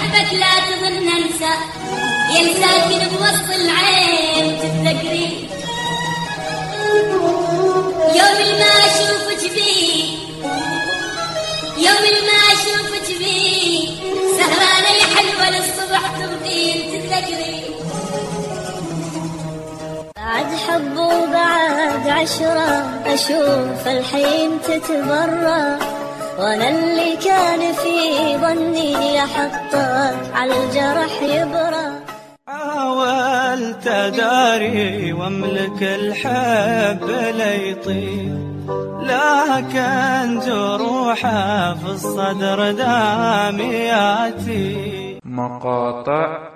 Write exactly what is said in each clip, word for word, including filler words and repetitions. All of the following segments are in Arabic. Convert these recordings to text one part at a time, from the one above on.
أحبك لا تظن أنسى، يا ساكن بوسط العين تتذكري يوم ما أشوفك فيه، يوم ما أشوفك فيه سهرانة يا حلوة للصبح تبقين تتذكري. بعد حب وبعد عشرة أشوف الحين تتبرى، وانا اللي كان في ظني احطك على الجرح يبرى. حاولت اداري واملك الحب ليطير، لكن جروحه في الصدر دامياتي. مقاطع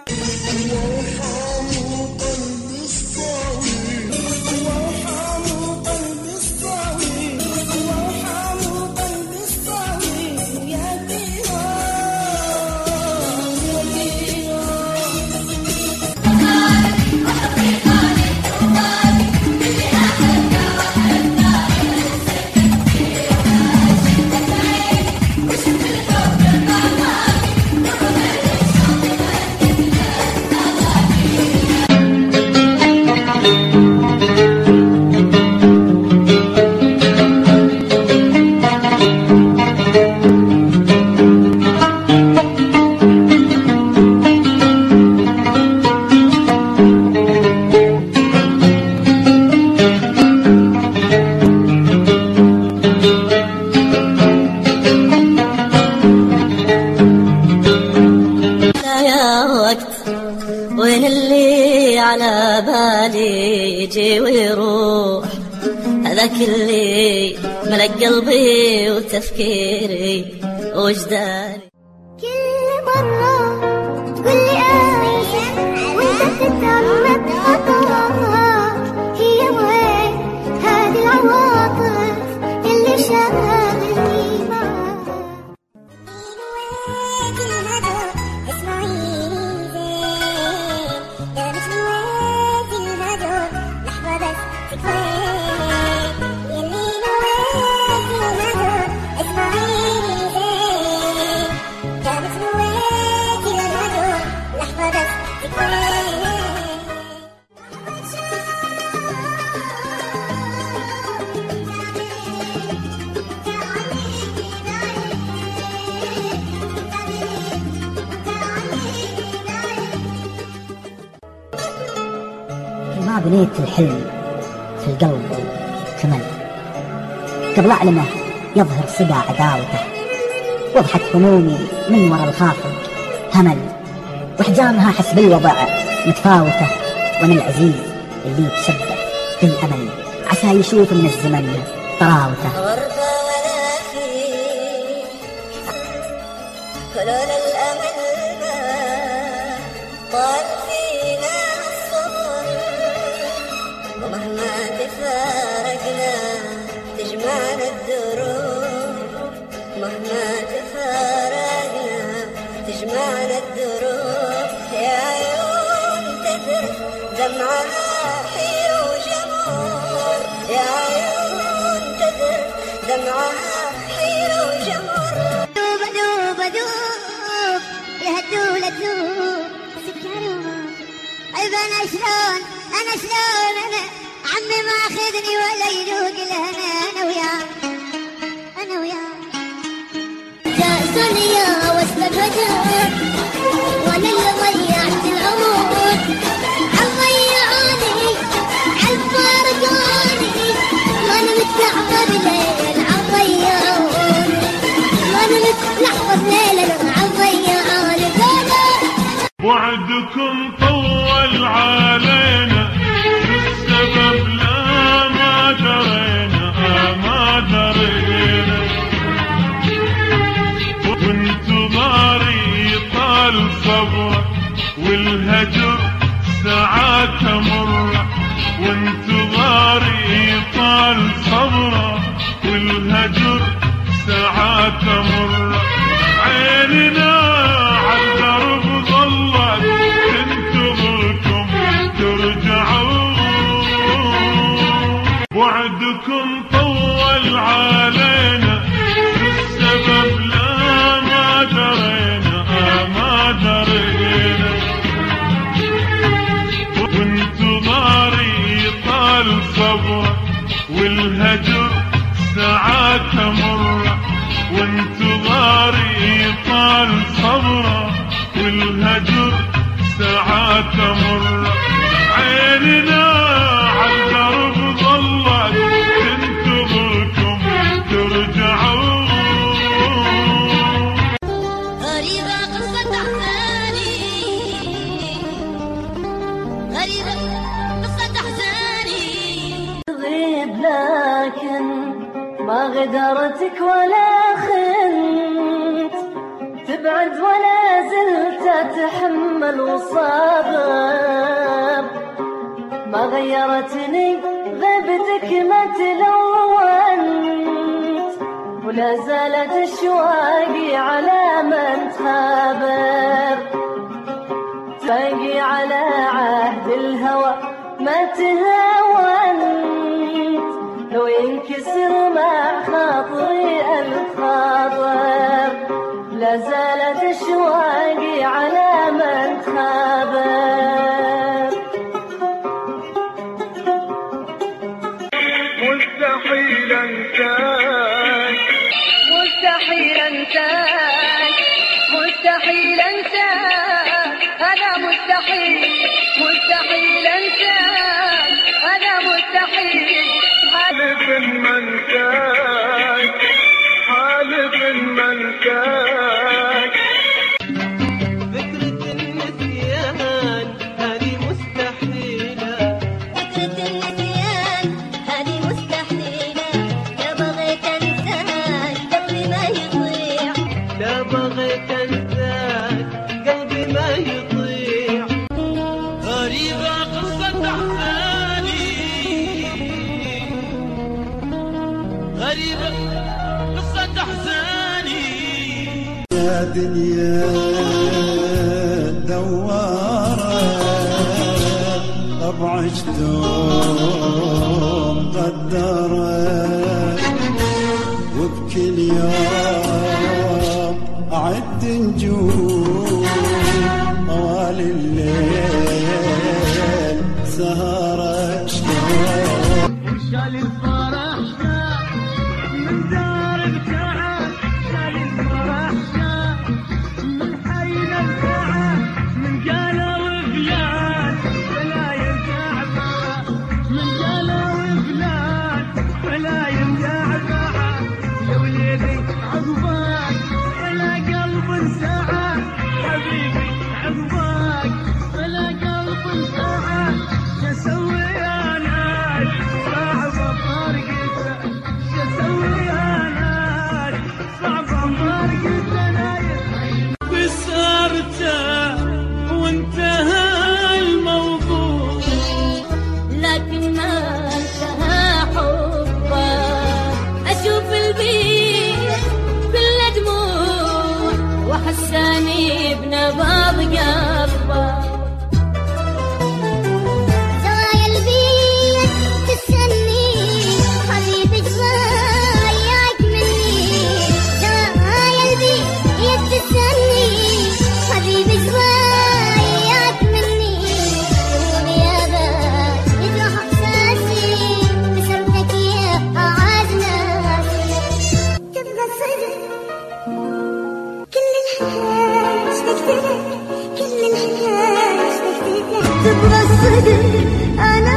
وين اللي على بالي يجي ويروح، هذاك اللي ملك قلبي وتفكيري وجداني. كل مرة تقولي آمين وانت تتعمد خطاك، هي وين هذه العواطف اللي شغلني معاك. ما بنيت الحلم في القلب كمل، قبل أعلمه يظهر صدى عداوته، وضحت همومي من وراء الخافق همل، واحجامها حسب الوضع متفاوته، وانا العزيز اللي يتشبه بالأمل عسى يشوف من الزمن طراوته. غربة ولا فيه كلون الأمل ما طال فينا الصبر، ومهما تفارقنا تجمعنا الدروب، مهما تفارقنا تجمعنا الدروب. يا عيون تذرف دمعها حير وجمر، يا عيون تذرف دمعها حير وجمر. دوب دوب دوب يهدوا لتدوب سكروا. طيب انا شلون انا شلون انا عمي ما اخذني ولا يذوق الهنا. انا وياه انا وياه جاء سوريا وسط الهجر، وانا اللي ضيعت العمر. عضيعوني عالفارقوني وانا متلعبة بليل. عضيعوني وانا متلعبة بليل عضيعوني. وعدكم طول علينا السبب لا ما درينا ما درينا، وانتظاري طال صبرك والهجر ساعات مرة، وانتظاري طال صبرك والهجر ساعات مرة. عيننا عالدرب ظلت تنتظركم ترجعون، وعدكم طول علينا السبب لا ما درينا ما مال صبره والهجر ساعات تمر عيننا عالدرب ظلت تنتظركم ترجعون غريبة قصة أحزاني غريبة قصة أحزاني تغيب لكن ما غدرتك ولا خنت تبعد ولا زلت أتحمل وصابر ما غيرتني غيبتك ما تلونت ولا زالت أشواقي على من تخابر باقي على عهد الهوى ما تهاونت لو ينكسر مع خاطري الخاطر لا زالت أشواقي على من تخابر مستحيل انساك مستحيل انساك مستحيل انساك انا مستحيل مستحيل انساك انا مستحيل حالف ما انساك حالف ما انساك فكرة النسيان هذه مستحيلة فكرة النسيان هذه مستحيلة لا بغيت انساك قلبي ما يضيع لا بغيت انساك قلبي ما يطيع غريبة قصة احزاني غريبة قصة احزاني يا دنيا دوارة طبعك دوم قدرة وبكل يوم أعد نجوم طوال الليل سهرك شلون شال الفرح من دار الكعب شال الفرح من حينا الكعب من قالوا وفلان ولا يرجع معه من قالوا وفلان ولا يرجع معه يا وليدي عقباك ولا قلب ساعة حبيبي عقباك ولا قلب ساعة شو اسوي انا صعبة فرقته شو اسوي انا صعبة فرقته بسرته وانتهى الموضوع لكن ما انتهى حبه أشوف البيت كل دموع وحساني بنبض قلبه زوايا البيت تستني حبيبي زواياك مني زوايا البيت تستني حبيبي زواياك مني يوم يا بات يجرح احساسي بسرتك يا اعز ناسي تبغى صدق كل الحياة اشتقت لك كل الحياة اشتقت لك تبغى الصدق انا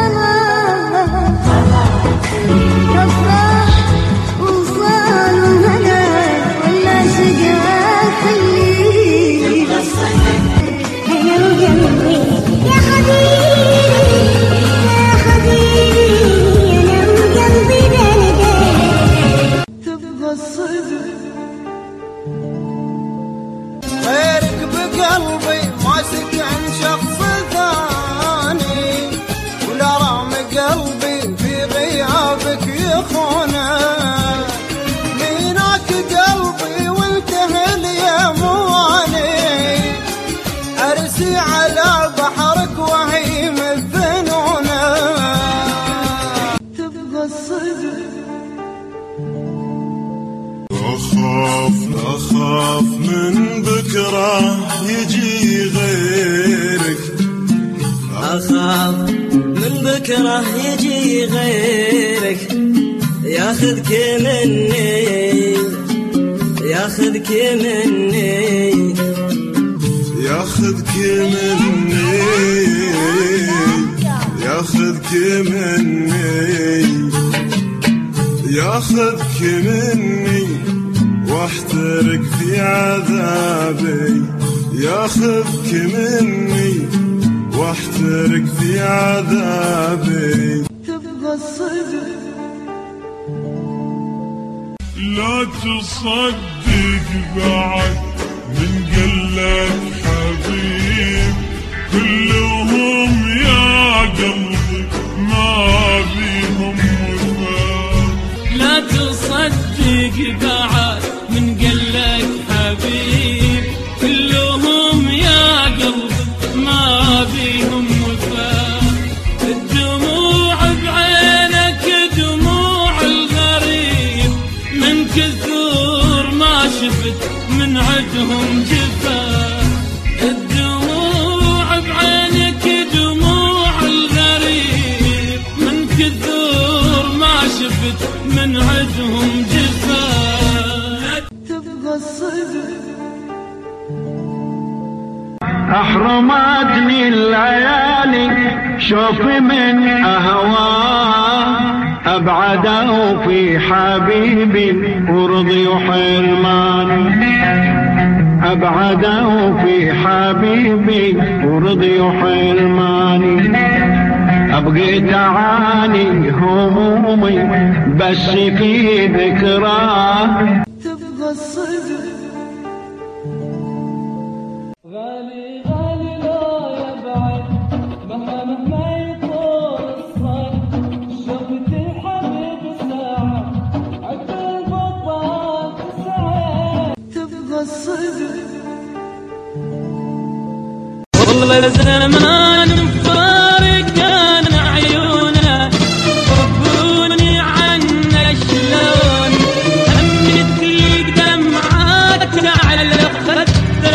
خلاص افراح ووصال وهنا ولا شقاء خليك هيا وقلبي يا حبيبي يا حبيبي انا وقلبي بلدك تبغى الصدق غيرك بقلبي ما سكن شخص ثاني ولا رغم قلبي في غيابك يخونه ميناك قلبي وانتهى اليماني ارسي على بحرك وهيم الذنونه تبغى الصدق أخاف أخاف من بكرة يجي غيرك أخاف من بكرة يجي غيرك ياخذك مني ياخذك مني ياخذك مني ياخذك مني ياخذك مني واحترق في عذابي ياخذك مني واحترق في عذابي تبغى الصدق لا تصدق بعد من قلك حبيب كلهم يا قلبي ما بيهم وفاء لا تصدق بعد من قلك حبيب كلهم يا قلبي ما بيهم وفاء الدموع بعينك دموع الغريب من كثر ما شفت من عدهم جفاء الدموع بعينك دموع الغريب من كثر ما شفت من عدهم جفاء تبغى الصدق أحرمتني الليالي شوفي من أهواه أبعده في حبيبي ورضي حرماني أبعده في حبيبي ورضي حرماني أبقي تعاني همومي بس في ذكراه تبغى الصدق غالي غالي لا يبعد مهما يطول الصد شفت الحبيب ساعة عد البطال ساعة تبغى الصدق والله زمان مفارق كان عيوننا ربوني عنا شلون همت لي دمعات على الخد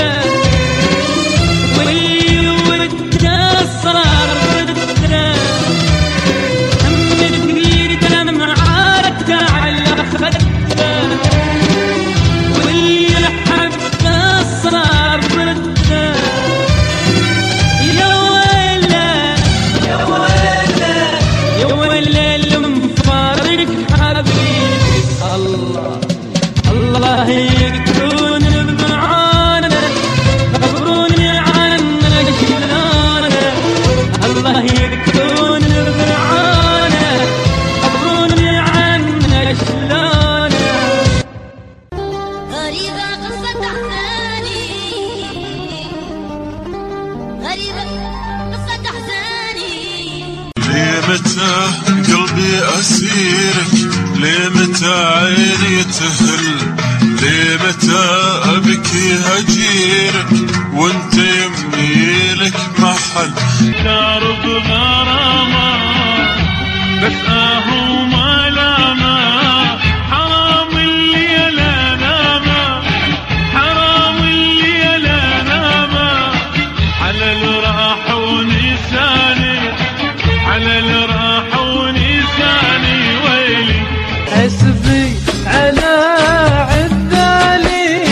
متى قلبي أسيرك لمتى عيني تهل لمتى أبكي هجيرك وانت يمني لك محل شارب غرامة بس اهو ملامة حرام اللي لا نامة حرام اللي لا نامة على الراح ونساني على الراح ونساني ويلي حسبي على عدالي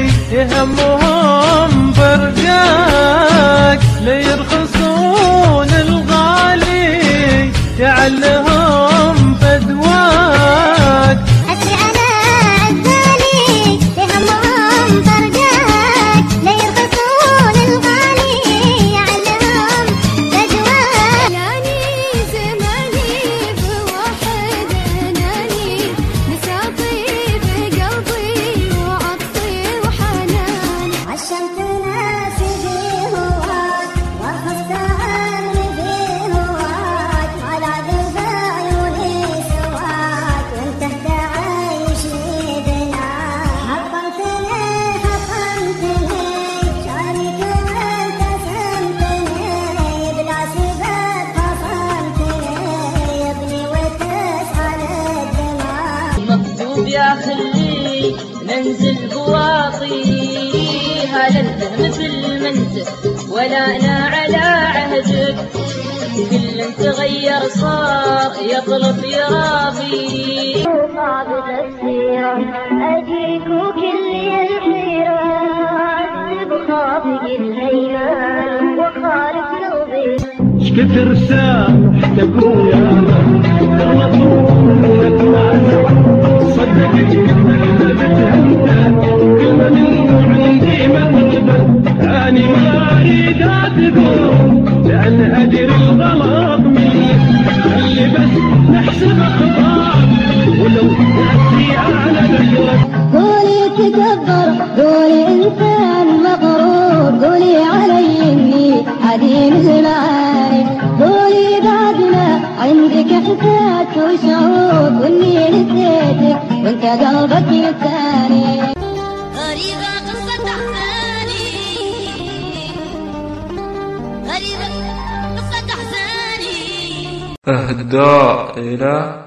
يهمهم برقاك ليرخصون الغالي يعلهم بدواك حسبي على عدالي يهمهم برقاك ليرخصون الغالي يعلهم بدواك ياني زماني بواحد اناني نساطي بقلبي وعطفي وحناني ننده مثل ما انت ولا انا على عهدك. كل تغير صار يطلب يراضي. صعب تفسيره اجيك وكل الحيره بخاطق الايام وخالف قلبي. شكثر سامح تقول يا غلطونك معنا صدقت كلمتها انت كلمة عندي مطلبة اني ما اريد تقول لان ادري الغلط مني خلي بس نحسب اخطاء ولو تأتي على بشرك. قولي تكبر قولي انسان مغرور قولي علي اني عديم المعارف قولي بعد ما عندك احساس وشعور واني نسيتك وانت قلبك الثاني. غريبة قصة احزاني غريبة قصة احزاني. اهداء الى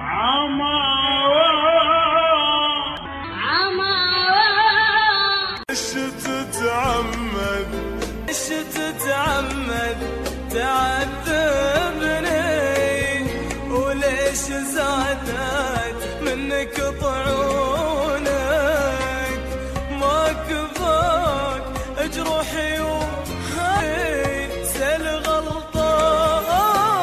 تتعمد ايش تتعمد تعذبني وليش زادت منك طعونك ما كفاك جروحي وهاي سل غلطاتك.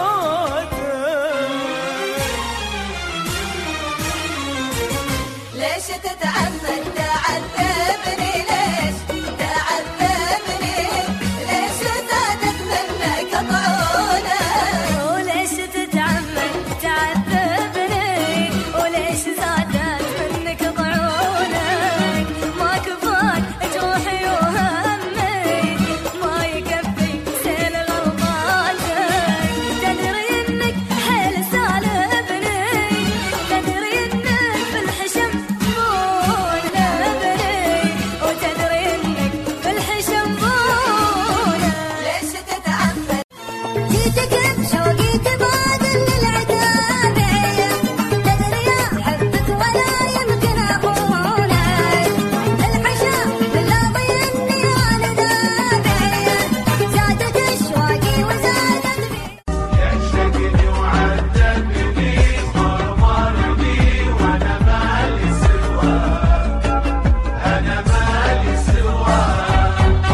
ليش تتعمد تعذبني ليش تعذبني ليش زادت منك طعونك وليش تتعمد تعذبني وليش زادت منك طعونك ما كفاك جروحي وهمي ما يكفي سيل غلطاتك. تدري انك حيل سالبني تدري انك في الحشم مو نبني وتدري انك في الحشم مو ليش تتعمد جيتك بشوقي تبادل للعتاب تدري احبك ولا يمكن اخونك الحشا بالله اني انا دابع زادت اشواقي وزادت بي. يعشقني وعذبني مرمرني وانا مالي سواه انا مالي سواه.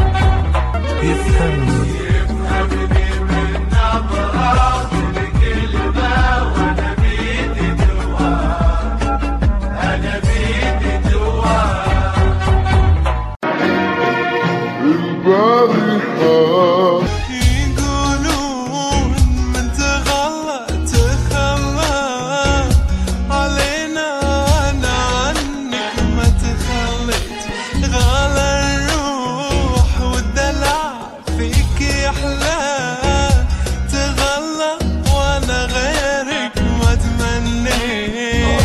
يفهمني يفهمني من نظرات الكلمة وانا بيدي جواه انا بيدي جواه. يقولون من تغلى تخلى علينا انا عنك ما تخليت غالى الروح والدلع فيك يحلى تغلى وانا غيرك ما تمنيت.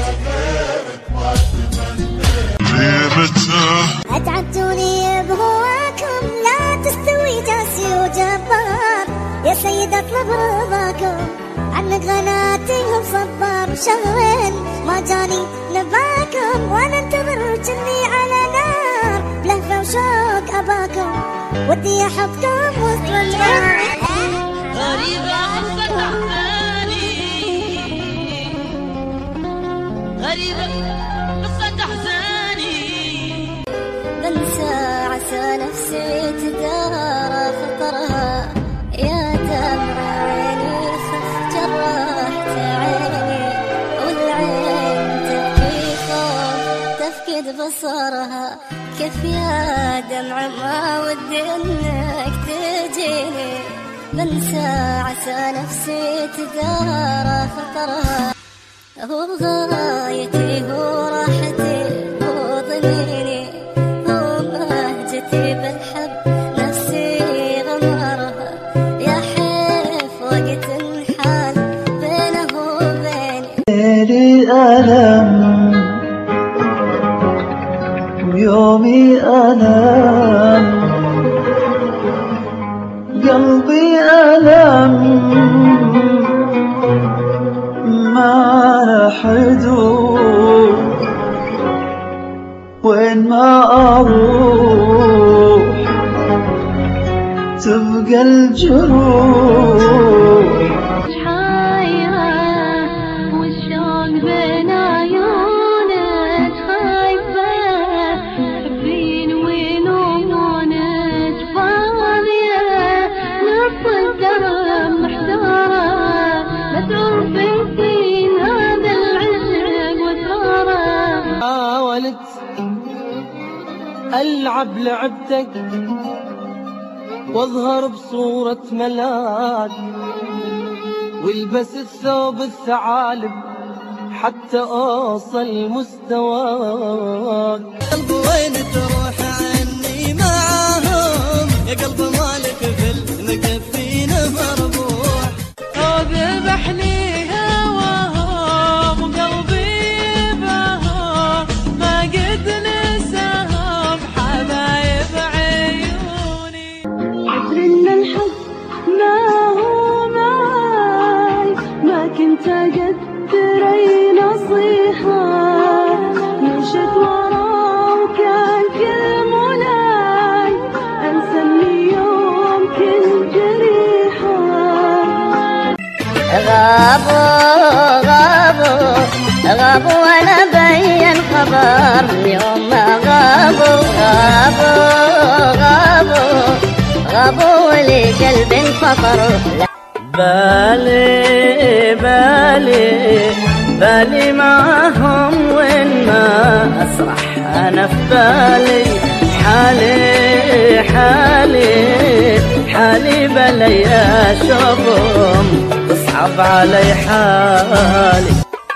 اتعبتوني بهواكم لا تستوي جاسي وجبار يا سيد اطلب رضاكم عنك غناتي صبار شهر ما جاني نباكم وانا انتظر جني على نار بلهفه وشوق اباكم ودي احطكم وسط النار. غريبة قصة احزاني غريبة قصة احزاني. بنسى عسى نفسي تدارى خطرها يا دمع عيني خف جرحت عيني والعين تبكي خوف تفقد بصرها كيف يا دمع ما ودي انك تجيني. بنسى عسى نفسي تدارى خطرها هو غايتي هو راحتي هو ضميري هو بهجتي بالحب نفسي غمرها يا حيف وقت الحال بينه وبيني. ليلي ألم ويومي ألم قلبي ألم ما له حدود وين ما أروح تبقى الجروح. حايرة والشوق بين عيونك، خايفة تحبين وينونك، فاضية نص الدرب محتارة، لا تعرفين فين هذا العشق وترى. حاولت ألعب لعبتك واظهر بصورة ملاك، والبس الثوب الثعالب حتى اوصل مستواك. قلب وين تروح عني معاهم يا قلب مالك في المكفينه مربوح. وذبحني هواهم وقلبي بهم ما قد نساهم حبايب عيوني. عذر ان الحب ما هو معاي، ما كنت اقدر اي نصيحة، مشيت وراه وكان كل مناي انسى اني يوم كنت جريحة. غابوا غابوا غابوا وانا بين خبر، يوم ما غابوا غابوا غابوا غابوا ولي قلب انفطر. بالي بالي بالي معهم وين ما اسرح انا في بالي، حالي حالي حالي بلي اشوفهم تصعب علي حالي.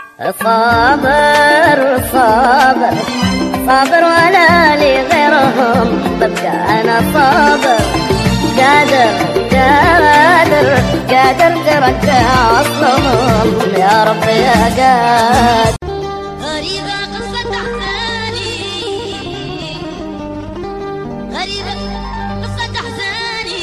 صابر صابر صابر ولا لي غيرهم، ببقى انا صابر قادر قادر قادر ترجع اصلهم يا رب يا قادر. غريبة قصة أحزاني، غريبة قصة أحزاني.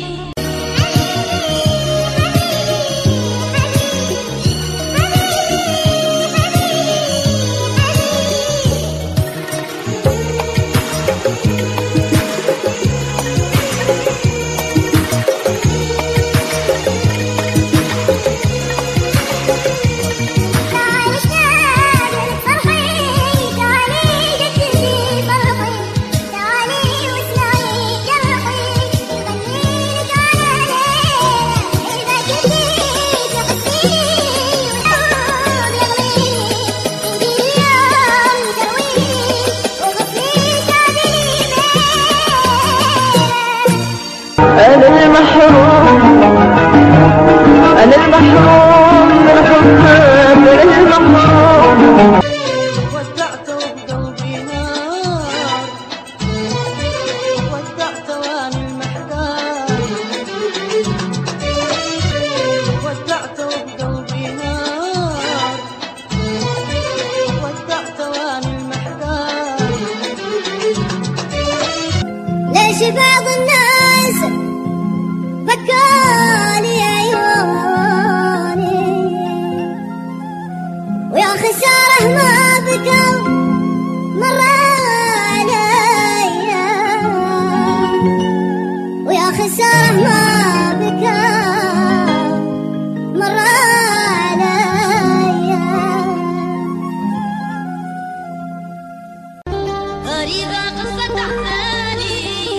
أنا المحروم أنا المحروم من حبك، أنا المحروم. ودعت وبقلبي نار، ودعت وانا المحتاج، ودعت وبقلبي نار، ودعت وانا المحتاج. ليش بعض الناس بكالي عيوني، ويا خسارة ما بكوا مرة عليا، ويا خسارة ما بكوا مرة عليا. غريبة قصة أحزاني،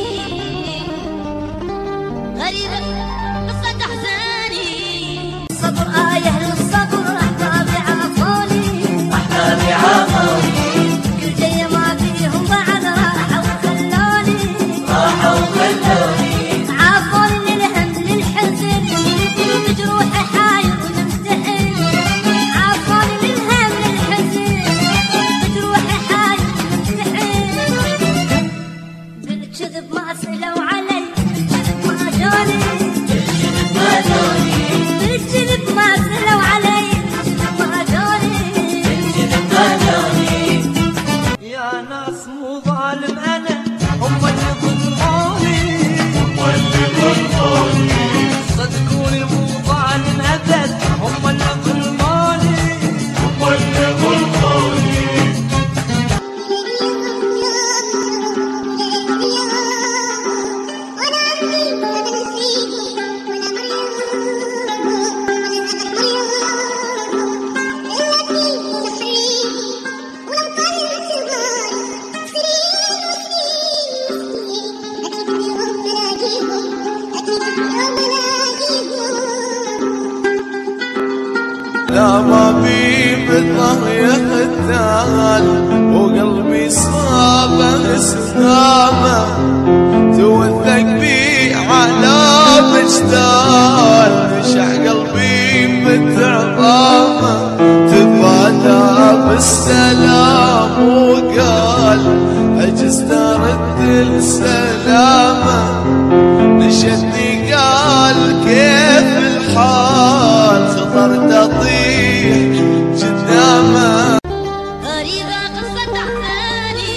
غريبة قصة أحزاني. صبر آية للصبر، أحبابي عافوني أحبابي عافوني، كل جاي ما فيهم بعد راحوا وخلوني، راحوا وخلوني. عافوني للهم للحزن، بجروحي حاير وممتحن، عافوني للهم للحزن، بجروحي حاير وممتحن. بالكذب ما سلوا علي، بالكذب ما جوني، بالكذب ما جوني، بالكذب ما سلوا علي، بالكذب ما جوني. بالكذب ما جوني. يا ناس مو ظالم أنا، هم اللي ظلموني، هم اللي ظلموني. صدقوني مو ظالم أبد، هم اللي ظلموني، هم اللي ظلموني. لا ما بي بالله يختال وقلبي صابه استدامه توثق بي على مجدال نشع قلبي بالتعظامه تفادى بالسلام وقال اجز ترد السلامه نشدني قال كيف الحال خطرت اطيح قدامه غريبة قصة أحزاني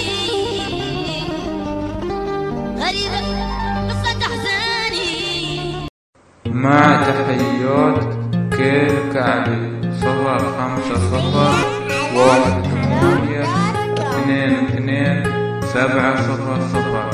غريبة قصة أحزاني مع تحيات كيل كعبي صفر خمسة صفر واحد ثمانية اثنين اثنين سبعة صفر صفر.